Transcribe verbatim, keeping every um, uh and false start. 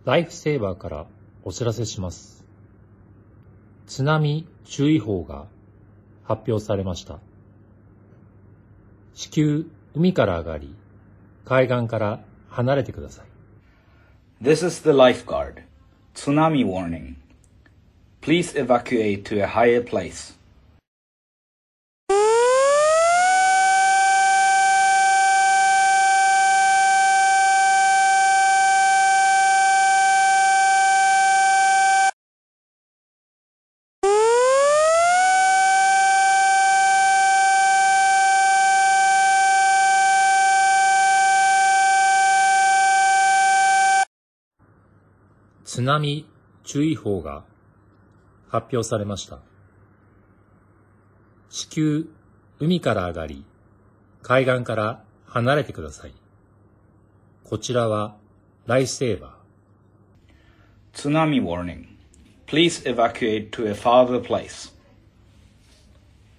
ライフセーバーからお知らせします。津波注意報が発表されました。至急海から上がり、海岸から離れてください。 This is the lifeguard. Tsunami warning. Please evacuate to a higher place. 津波注意報が発表されました。至急海から上がり、海岸から離れてください。こちらはライフセーバー。 Tsunami warning. Please evacuate to a farther place.